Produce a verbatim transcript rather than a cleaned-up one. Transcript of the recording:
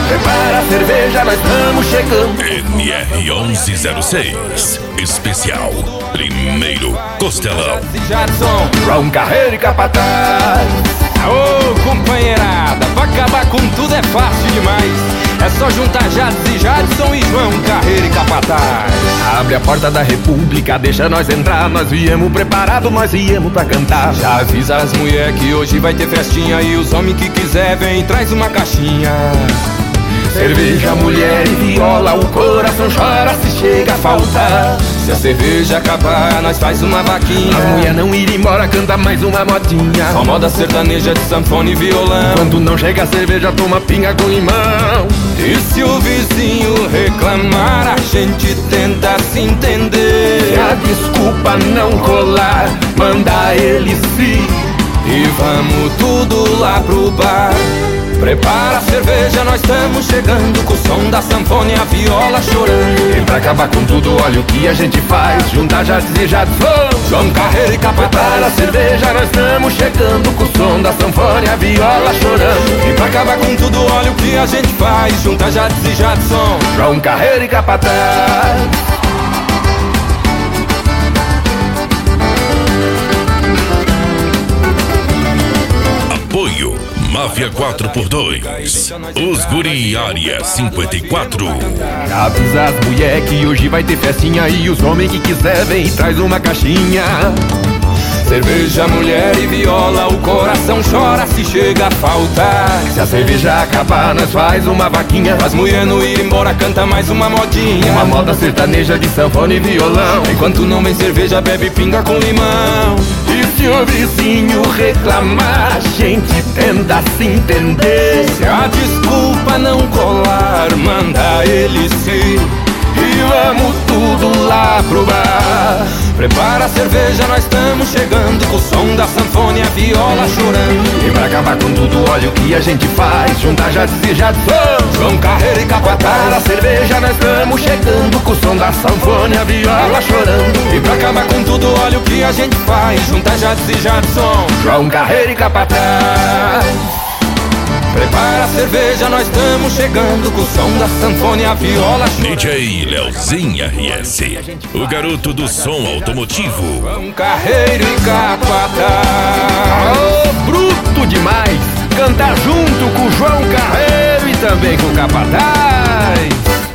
Prepara a cerveja, nós estamos chegando. N R onze zero seis, especial Primeiro Costelão. Jadson, João Carreiro e Capataz. Ô companheirada, pra acabar com tudo é fácil demais. É só juntar Jadson e Jadson e João Carreiro e Capataz. Abre a porta da República, deixa nós entrar. Nós viemos preparados, nós viemos pra cantar. Já avisa as mulher que hoje vai ter festinha. E os homens que quiser, vem, traz uma caixinha. Cerveja, mulher e viola, o coração chora se chega a faltar. Se a cerveja acabar, nós faz uma vaquinha. As mulher não ir embora, canta mais uma modinha. Só moda sertaneja de sanfona e violão. Quando não chega a cerveja, toma pinga com limão. E se o vizinho reclamar, a gente tenta se entender. Se a desculpa não colar, manda ele se. E vamos tudo lá pro bar. Prepara a cerveja, nós estamos chegando. Com o som da sanfona e a viola chorando. E pra acabar com tudo, olha o que a gente faz. Juntar Jadson e Jadson, João Carreiro e Capataz. Prepara a cerveja, nós estamos chegando. Com o som da sanfona e a viola chorando. E pra acabar com tudo, olha o que a gente faz. Juntar Jadson e Jadson, João Carreiro e Capataz. Apoio Máfia quatro por dois, Os Guri Área cinquenta e quatro. Avisa as mulher que hoje vai ter festinha. E os homens que quiser vem e traz uma caixinha. Cerveja, mulher e viola, o coração chora se chega a faltar. Se a cerveja acabar, nós faz uma vaquinha. As mulher não ir embora, canta mais uma modinha. Uma moda sertaneja de sanfona e violão. Enquanto não vem cerveja, bebe pinga com limão. E se o vizinho reclamar, a gente tenta se entender. Se a desculpa não colar, manda ele se. E vamos tudo lá pro bar. Prepara a cerveja, nós estamos chegando. Com o som da sanfona e a viola chorando. E pra acabar com tudo, olha o que a gente faz. Juntar Jadson e Jadson, João Carreiro e Capataz. Prepara a cerveja, nós estamos chegando. Com o som da sanfona e a viola chorando. E pra acabar com tudo, olha o que a gente faz. Juntar Jadson e Jadson, João Carreiro e Capataz. Prepara a cerveja, nós estamos chegando. Com o som da sanfona e a viola chorando. D J Leozinho R S, o garoto do som automotivo. João Carreiro e Capataz. Oh, bruto demais! Cantar junto com o João Carreiro e também com o Capataz.